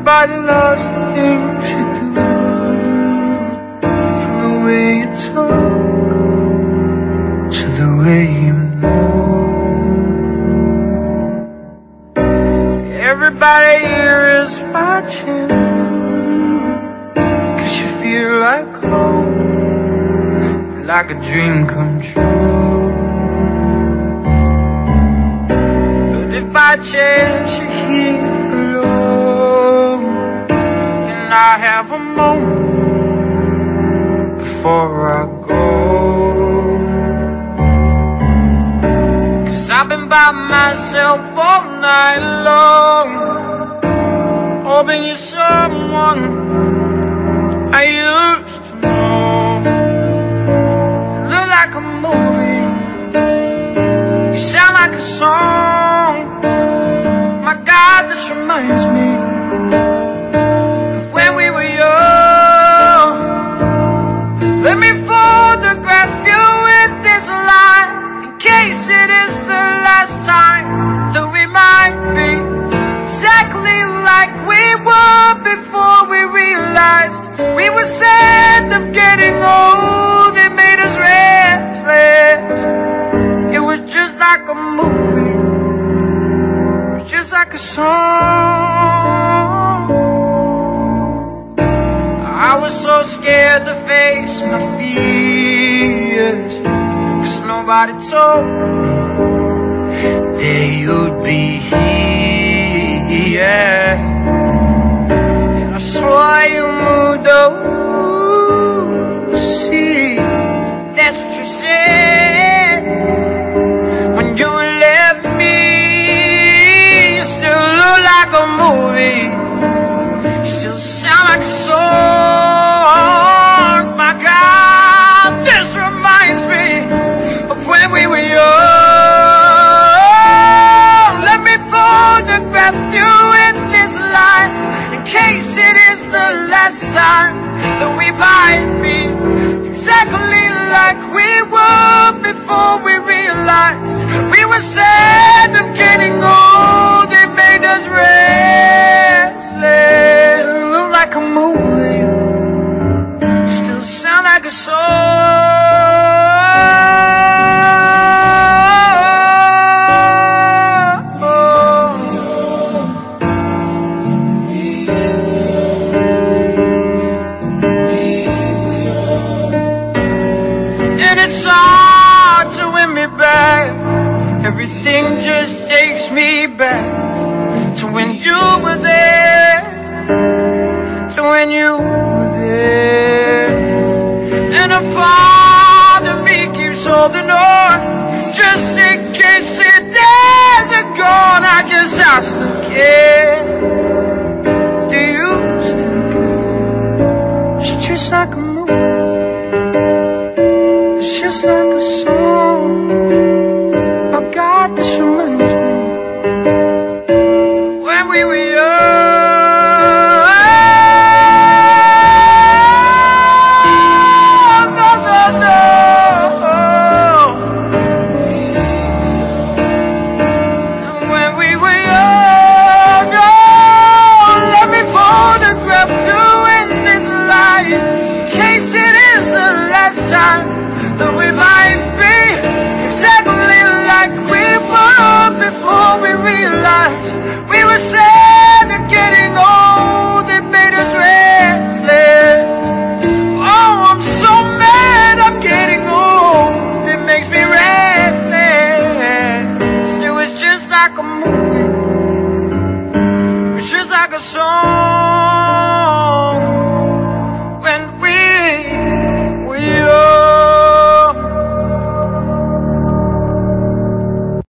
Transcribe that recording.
Everybody loves the things you do, from the way you talk to the way you move. Everybody here is watching, 'cause you feel like home, like a dream come true. But if by chance you're here alone, and I have a moment before I go, 'cause I've been by myself all night long, hoping you're someone I used to know. You look like a movie, you sound like a song. My God, this reminds me of when we were young. Let me photograph you with this light, in case it is the last time that we might be exactly like we were before we realized we were sad of getting old. It made us restless. It was just like a movie, just like a song. I was so scared to face my fears, 'cause nobody told me that you'd be here. And I saw you moved overseas. That's what you said when you left me. You still look like a movie, you still sound like a song. My God, this reminds me of when we were young. Let me photograph you in this light, in case it is the last time that we might be exactly like we were before we realized we were sad of getting old. It made us restless. Still look like a movie, still sound like a song. And it's hard to win me back. Everything just takes me back to when you were there, to when you were there. And a part of me keeps holding on, just in case it isn't gone. I guess I still care. Do you still care? It's just like a movie, it's just like a song. Oh God, this reminds me when we were young. No, no, no. When we were young, oh, let me photograph you in this light, in case it is the last time that we might be exactly like we were before we realized we were sad and getting old. It made us restless. Oh, I'm so mad I'm getting old. It makes me restless. It was just like a movie, it was just like a song.